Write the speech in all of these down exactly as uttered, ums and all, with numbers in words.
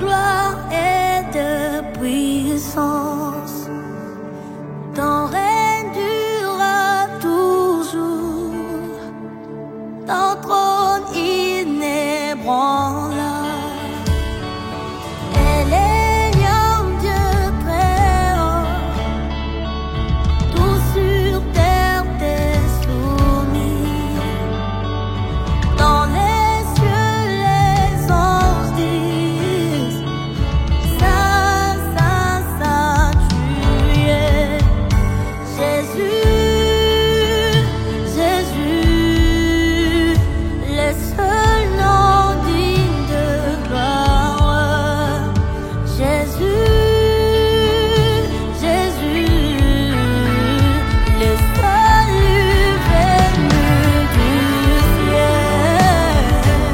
gloire et de puissance. Ton règne durera toujours, ton trône inébranlable. Elle est l'homme Dieu très haut, tout sur terre t'est soumis. Dans les cieux les anges disent, Saint, Saint, Saint, tu es Jésus, Jésus, le seul nom digne de gloire. Jésus, Jésus, le salut venu du ciel.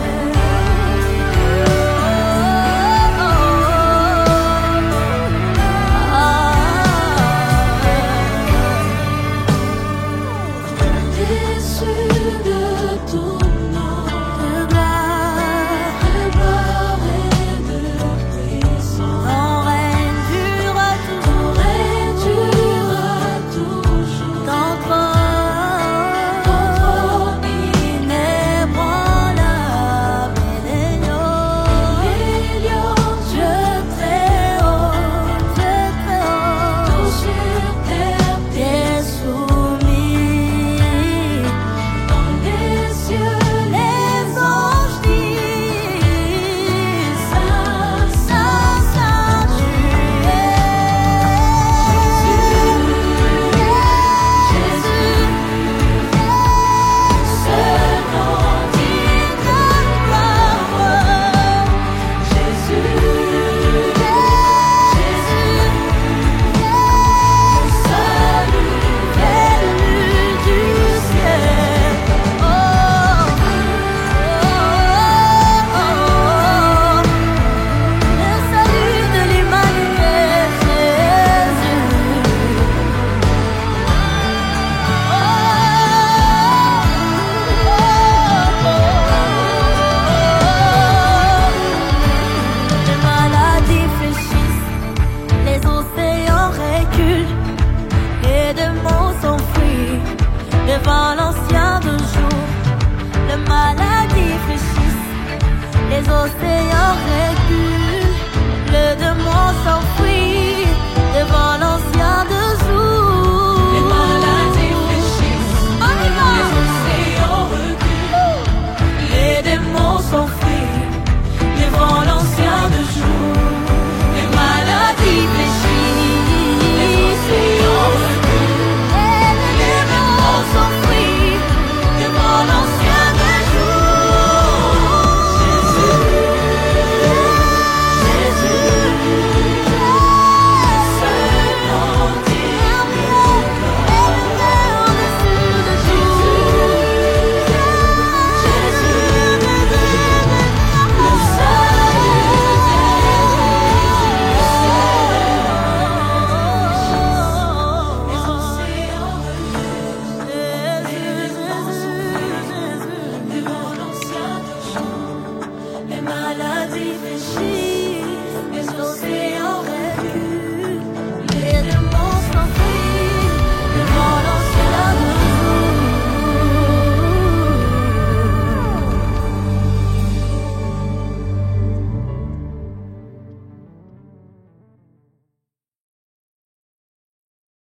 Déçu de ton nom, de gloire, de gloire et de puissance. Ton règne durera toujours, ton règne durera toujours. Ton trône, ton trône inébranlable. Éléon, Dieu très haut, Dieu très haut, tout sur terre t'est soumis. Dans les cieux les anges disent, Saint, Saint, Saint, tu es Jésus, Jésus, seul nom digne de gloire. Jésus, Jésus, salut venu du ciel. Oh, oh, oh, le salut de l'humanité, Jésus. Les maladies fléchissent, les océans reculent, les démons s'enfuient devant l'ancien de jour. Les maladies fléchissent, les océans reculent.